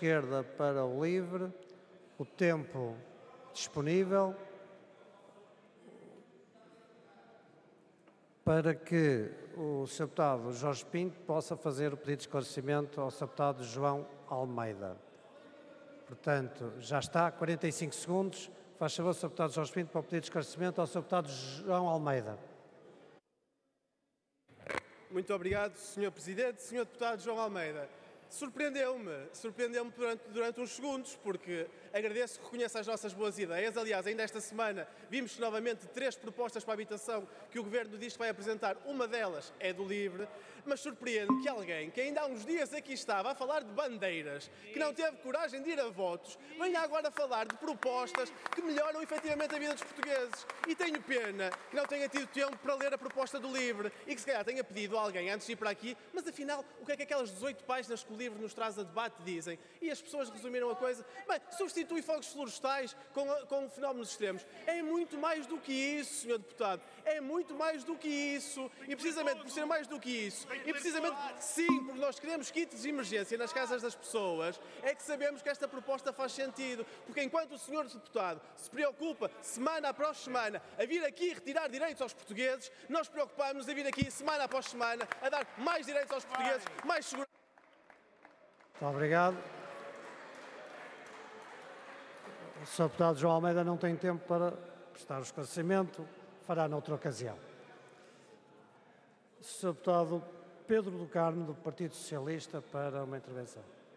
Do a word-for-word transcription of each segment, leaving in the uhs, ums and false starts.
esquerda para o LIVRE, o tempo disponível para que o senhor Deputado Jorge Pinto possa fazer o pedido de esclarecimento ao senhor Deputado João Almeida. Portanto, já está, quarenta e cinco segundos. Faz favor, senhor Deputado Jorge Pinto, para o pedido de esclarecimento ao senhor Deputado João Almeida. Muito obrigado, senhor Presidente. senhor Deputado João Almeida, surpreendeu-me, surpreendeu-me durante, durante uns segundos, porque agradeço que reconheça as nossas boas ideias. Aliás, ainda esta semana vimos novamente três propostas para a habitação que o Governo diz que vai apresentar. Uma delas é do LIVRE, mas surpreende-me que alguém que ainda há uns dias aqui estava a falar de bandeiras, que não teve coragem de ir a votos, venha agora falar de propostas que melhoram efetivamente a vida dos portugueses. E tenho pena que não tenha tido tempo para ler a proposta do LIVRE e que se calhar tenha pedido a alguém antes de ir para aqui, mas afinal, o que é que aquelas dezoito páginas que o LIVRE nos traz a debate dizem? E as pessoas resumiram a coisa: bem, substitui fogos florestais com, com fenómenos extremos. É muito mais do que isso, senhor Deputado. É muito mais do que isso. E precisamente por ser mais do que isso, e precisamente, sim, porque nós queremos kits de emergência nas casas das pessoas, é que sabemos que esta proposta faz sentido. Porque enquanto o senhor Deputado se preocupa, semana após semana, a vir aqui retirar direitos aos portugueses, nós preocupamos a vir aqui, semana após semana, a dar mais direitos aos portugueses, mais segurança. Muito obrigado. O senhor Deputado João Almeida não tem tempo para prestar o esclarecimento, fará noutra ocasião. O senhor Deputado Pedro do Carmo, do Partido Socialista, para uma intervenção.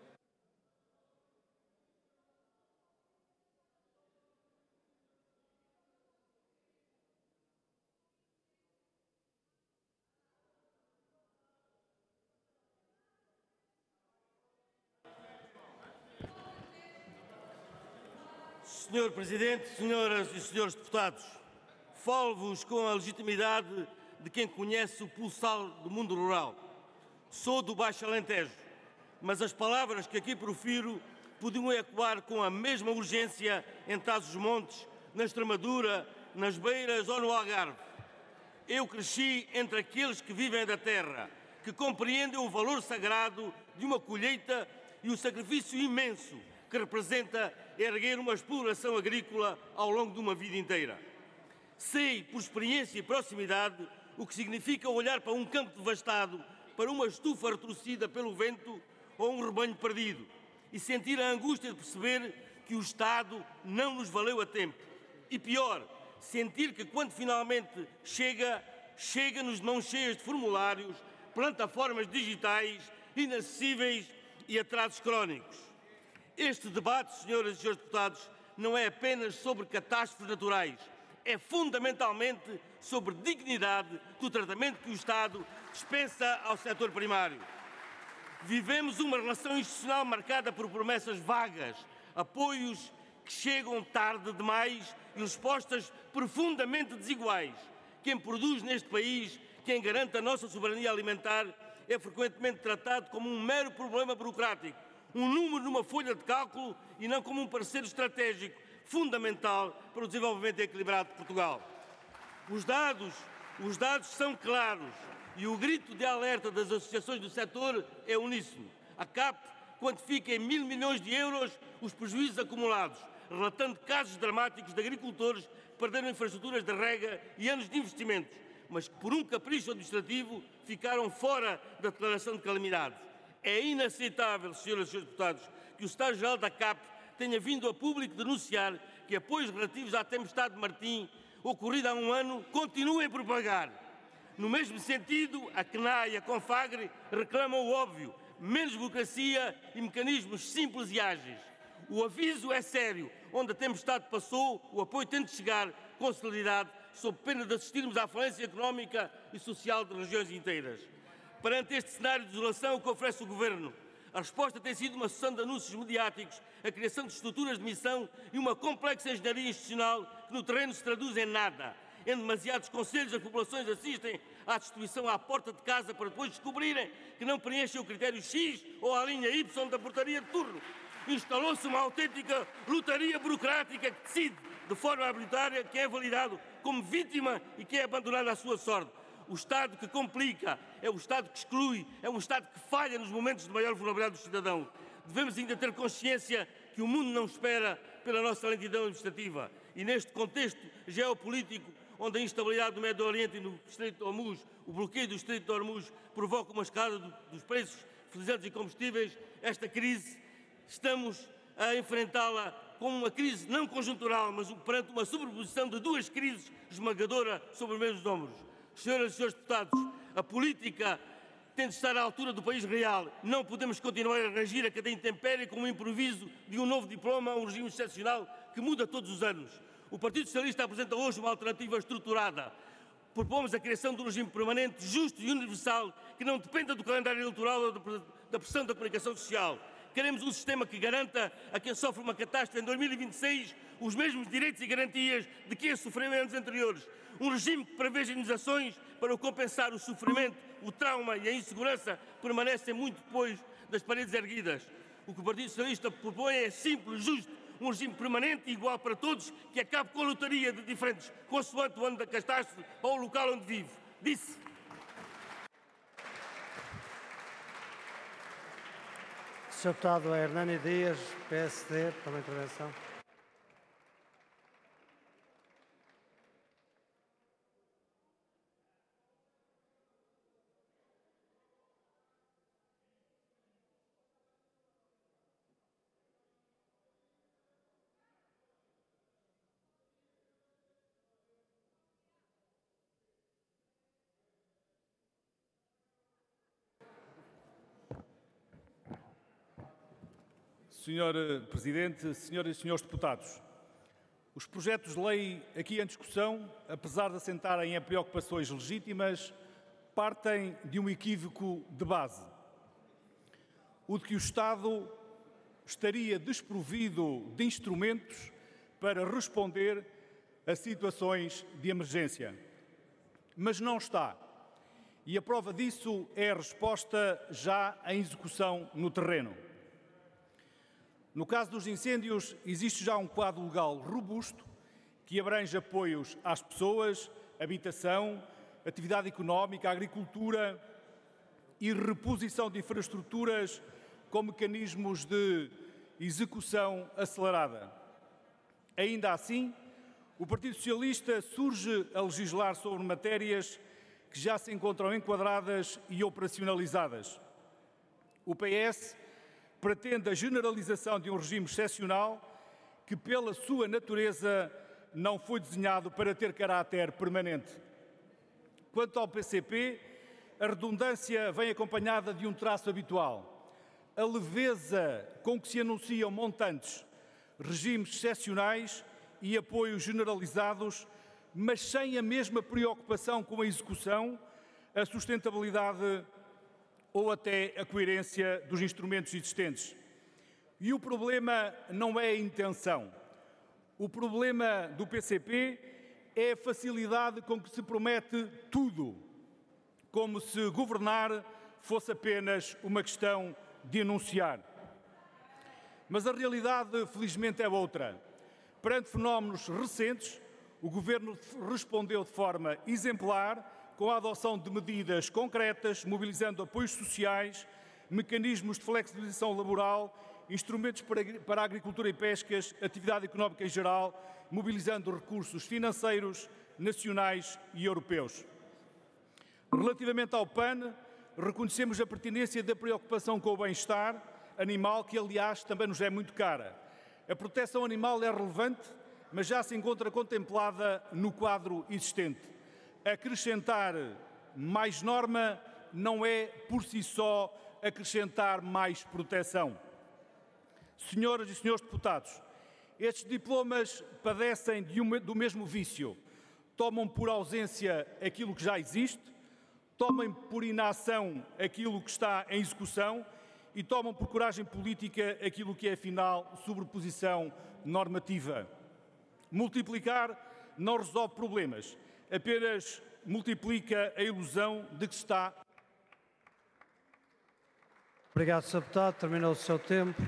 senhor Presidente, senhoras e senhores deputados, falo-vos com a legitimidade de quem conhece o pulsar do mundo rural. Sou do Baixo Alentejo, mas as palavras que aqui profiro podiam ecoar com a mesma urgência em Trás-os-Montes, na Extremadura, nas Beiras ou no Algarve. Eu cresci entre aqueles que vivem da terra, que compreendem o valor sagrado de uma colheita e o sacrifício imenso que representa erguer uma exploração agrícola ao longo de uma vida inteira. Sei, por experiência e proximidade, o que significa olhar para um campo devastado, para uma estufa retorcida pelo vento ou um rebanho perdido, e sentir a angústia de perceber que o Estado não nos valeu a tempo. E pior, sentir que quando finalmente chega, chega-nos de mãos cheias de formulários, plataformas digitais, inacessíveis e atrasos crónicos. Este debate, senhoras e senhores deputados, não é apenas sobre catástrofes naturais, é fundamentalmente sobre dignidade do tratamento que o Estado dispensa ao setor primário. Vivemos uma relação institucional marcada por promessas vagas, apoios que chegam tarde demais e respostas profundamente desiguais. Quem produz neste país, quem garante a nossa soberania alimentar, é frequentemente tratado como um mero problema burocrático, um número numa folha de cálculo e não como um parceiro estratégico fundamental para o desenvolvimento equilibrado de Portugal. Os dados, os dados são claros e o grito de alerta das associações do setor é uníssono. A C A P quantifica em mil milhões de euros os prejuízos acumulados, relatando casos dramáticos de agricultores que perderam infraestruturas de rega e anos de investimentos, mas que por um capricho administrativo ficaram fora da declaração de calamidade. É inaceitável, senhoras e senhores deputados, que o Estado-Geral da C A P tenha vindo a público denunciar que apoios relativos à tempestade de Martim, ocorrida há um ano, continuem a propagar. No mesmo sentido, a C N A e a Confagre reclamam o óbvio, menos burocracia e mecanismos simples e ágeis. O aviso é sério, onde a tempestade passou, o apoio tem de chegar com celeridade, sob pena de assistirmos à falência económica e social de regiões inteiras. Perante este cenário de desolação que oferece o Governo, a resposta tem sido uma sucessão de anúncios mediáticos, a criação de estruturas de missão e uma complexa engenharia institucional que no terreno se traduz em nada. Em demasiados conselhos, as populações assistem à destruição à porta de casa para depois descobrirem que não preenchem o critério X ou a linha Y da portaria de turno. Instalou-se uma autêntica lotaria burocrática que decide, de forma arbitrária, quem é validado como vítima e quem é abandonado à sua sorte. O Estado que complica é o Estado que exclui, é um Estado que falha nos momentos de maior vulnerabilidade do cidadão. devemos ainda ter consciência que o mundo não espera pela nossa lentidão administrativa. E neste contexto geopolítico, onde a instabilidade do Médio Oriente e no Estreito de Hormuz, o bloqueio do Estreito de Hormuz provoca uma escalada do, dos preços fertilizantes e combustíveis, esta crise estamos a enfrentá-la como uma crise não conjuntural, mas perante uma sobreposição de duas crises esmagadoras sobre os mesmos ombros. Senhoras e senhores deputados, a política tem de estar à altura do país real. Não podemos continuar a reagir a cada intempérie com o improviso de um novo diploma a um regime excepcional que muda todos os anos. O Partido Socialista apresenta hoje uma alternativa estruturada. Propomos a criação de um regime permanente, justo e universal, que não dependa do calendário eleitoral ou da pressão da comunicação social. Queremos um sistema que garanta a quem sofre uma catástrofe em dois mil e vinte e seis os mesmos direitos e garantias de quem sofreu em anos anteriores. Um regime que preveja indenizações para compensar o sofrimento, o trauma e a insegurança que permanecem muito depois das paredes erguidas. O que o Partido Socialista propõe é simples, justo, um regime permanente e igual para todos, que acabe com a lotaria de diferentes, consoante o ano da catástrofe ou o local onde vive. Disse. senhor Deputado Hernani Dias, P S D, para uma intervenção. senhor Presidente, senhoras e senhores deputados, os projetos de lei aqui em discussão, apesar de assentarem em preocupações legítimas, partem de um equívoco de base. O de que o Estado estaria desprovido de instrumentos para responder a situações de emergência. Mas não está. E a prova disso é a resposta já em execução no terreno. No caso dos incêndios, existe já um quadro legal robusto que abrange apoios às pessoas, habitação, atividade económica, agricultura e reposição de infraestruturas com mecanismos de execução acelerada. Ainda assim, o Partido Socialista surge a legislar sobre matérias que já se encontram enquadradas e operacionalizadas. O P S pretende a generalização de um regime excepcional que, pela sua natureza, não foi desenhado para ter caráter permanente. Quanto ao P C P, a redundância vem acompanhada de um traço habitual. A leveza com que se anunciam montantes, regimes excepcionais e apoios generalizados, mas sem a mesma preocupação com a execução, a sustentabilidade ou até a coerência dos instrumentos existentes. E o problema não é a intenção. O problema do P C P é a facilidade com que se promete tudo, como se governar fosse apenas uma questão de enunciar. Mas a realidade, felizmente, é outra. Perante fenómenos recentes, o Governo respondeu de forma exemplar, com a adoção de medidas concretas, mobilizando apoios sociais, mecanismos de flexibilização laboral, instrumentos para a agricultura e pescas, atividade económica em geral, mobilizando recursos financeiros, nacionais e europeus. Relativamente ao P A N, reconhecemos a pertinência da preocupação com o bem-estar animal, que, aliás, também nos é muito cara. A proteção animal é relevante, mas já se encontra contemplada no quadro existente. Acrescentar mais norma não é, por si só, acrescentar mais proteção. Senhoras e senhores deputados, estes diplomas padecem de uma, do mesmo vício. Tomam por ausência aquilo que já existe, tomem por inação aquilo que está em execução e tomam por coragem política aquilo que é, afinal, sobreposição normativa. Multiplicar não resolve problemas, apenas multiplica a ilusão de que está. Obrigado, senhor Deputado. Terminou o seu tempo.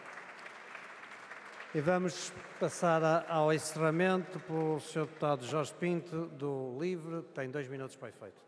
E vamos passar ao encerramento pelo senhor Deputado Jorge Pinto, do LIVRE. Tem dois minutos para efeito.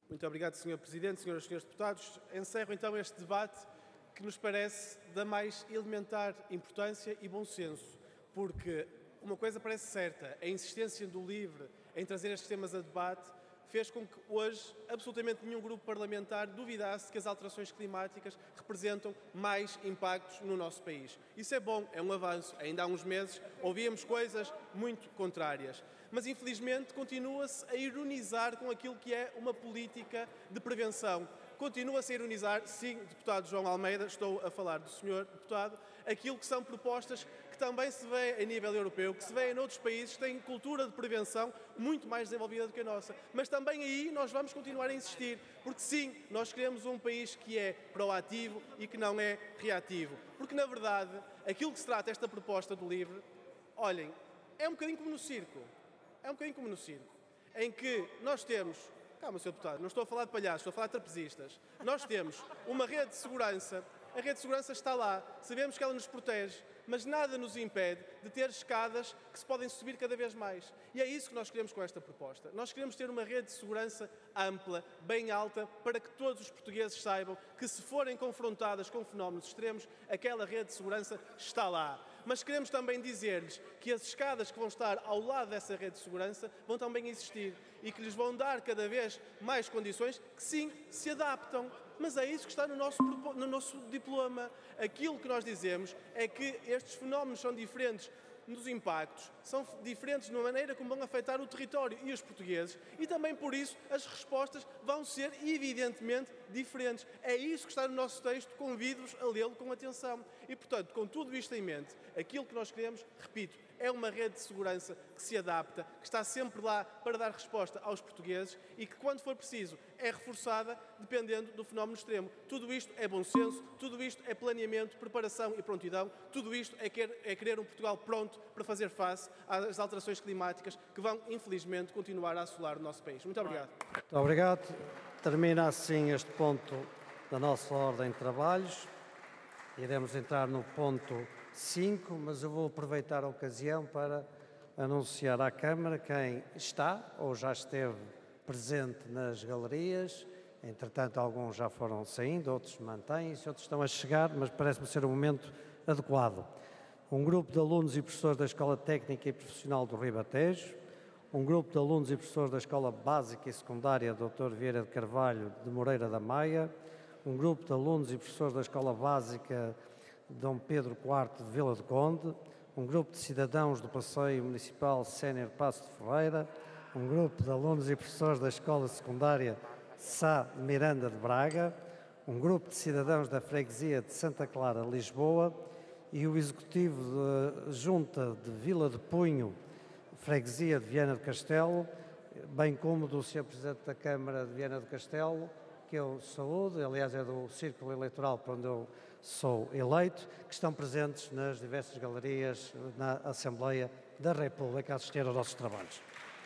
Muito obrigado, senhor Presidente, senhoras e senhores deputados. Encerro então este debate que nos parece da mais elementar importância e bom senso, porque uma coisa parece certa, a insistência do LIVRE em trazer estes temas a debate fez com que hoje absolutamente nenhum grupo parlamentar duvidasse que as alterações climáticas representam mais impactos no nosso país. Isso é bom, é um avanço. Ainda há uns meses ouvíamos coisas muito contrárias. Mas, infelizmente, continua-se a ironizar com aquilo que é uma política de prevenção. Continua-se a ironizar, sim, deputado João Almeida, estou a falar do senhor deputado, aquilo que são propostas que também se vê a nível europeu, que se vê em outros países que têm cultura de prevenção muito mais desenvolvida do que a nossa. Mas também aí nós vamos continuar a insistir, porque sim, nós queremos um país que é proativo e que não é reativo. Porque, na verdade, aquilo que se trata esta proposta do LIVRE, olhem, é um bocadinho como no circo. É um bocadinho como no circo, em que nós temos... Calma, senhor Deputado, não estou a falar de palhaços, estou a falar de trapezistas. Nós temos uma rede de segurança, a rede de segurança está lá, sabemos que ela nos protege, mas nada nos impede de ter escadas que se podem subir cada vez mais. E é isso que nós queremos com esta proposta. Nós queremos ter uma rede de segurança ampla, bem alta, para que todos os portugueses saibam que, se forem confrontadas com fenómenos extremos, aquela rede de segurança está lá. Mas queremos também dizer-lhes que as escadas que vão estar ao lado dessa rede de segurança vão também existir e que lhes vão dar cada vez mais condições que, sim, se adaptam. Mas é isso que está no nosso, no nosso diploma. Aquilo que nós dizemos é que estes fenómenos são diferentes nos impactos, são diferentes na maneira como vão afetar o território e os portugueses, e também por isso as respostas vão ser evidentemente diferentes. É isso que está no nosso texto, convido-vos a lê-lo com atenção. E, portanto, com tudo isto em mente, aquilo que nós queremos, repito, é uma rede de segurança que se adapta, que está sempre lá para dar resposta aos portugueses e que, quando for preciso, é reforçada dependendo do fenómeno extremo. Tudo isto é bom senso, tudo isto é planeamento, preparação e prontidão, tudo isto é querer, é querer um Portugal pronto para fazer face às alterações climáticas que vão, infelizmente, continuar a assolar o nosso país. Muito obrigado. Muito obrigado. Termina assim este ponto da nossa ordem de trabalhos. Iremos entrar no ponto cinco, mas eu vou aproveitar a ocasião para anunciar à Câmara quem está ou já esteve presente nas galerias. Entretanto, alguns já foram saindo, outros mantêm-se, outros estão a chegar, mas parece-me ser o momento adequado. Um grupo de alunos e professores da Escola Técnica e Profissional do Ribatejo, um grupo de alunos e professores da Escola Básica e Secundária doutor Vieira de Carvalho de Moreira da Maia, um grupo de alunos e professores da Escola Básica Dom Pedro quarto de Vila do Conde, um grupo de cidadãos do Passeio Municipal Sénior Paço de Ferreira, um grupo de alunos e professores da Escola Secundária Sá de Miranda de Braga, um grupo de cidadãos da Freguesia de Santa Clara, Lisboa, e o Executivo da Junta de Vila de Punho, Freguesia de Viana do Castelo, bem como do senhor Presidente da Câmara de Viana do Castelo, que eu saúdo, aliás é do Círculo Eleitoral para onde eu sou eleito, que estão presentes nas diversas galerias na Assembleia da República a assistir aos nossos trabalhos.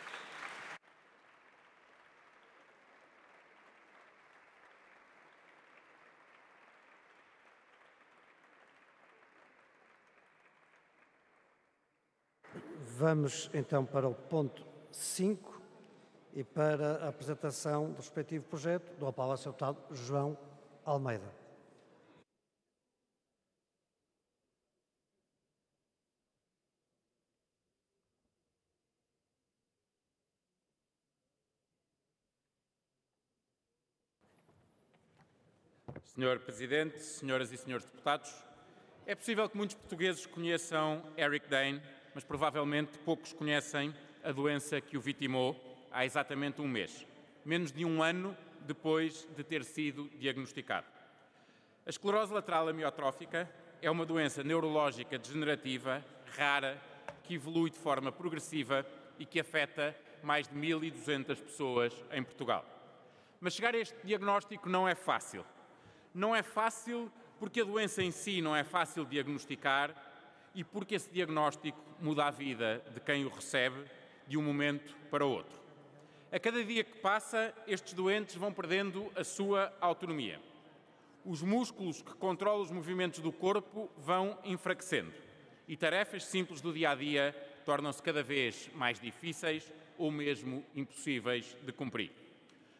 Vamos então para o ponto cinco e para a apresentação do respectivo projeto. Dou a palavra ao senhor Deputado João Almeida. senhor Presidente, senhoras e senhores deputados, é possível que muitos portugueses conheçam Eric Dane, mas provavelmente poucos conhecem a doença que o vitimou há exatamente um mês, menos de um ano depois de ter sido diagnosticado. A esclerose lateral amiotrófica é uma doença neurológica degenerativa, rara, que evolui de forma progressiva e que afeta mais de mil e duzentas pessoas em Portugal. Mas chegar a este diagnóstico não é fácil. Não é fácil porque a doença em si não é fácil de diagnosticar e porque esse diagnóstico muda a vida de quem o recebe de um momento para o outro. A cada dia que passa, estes doentes vão perdendo a sua autonomia. Os músculos que controlam os movimentos do corpo vão enfraquecendo e tarefas simples do dia-a-dia tornam-se cada vez mais difíceis ou mesmo impossíveis de cumprir.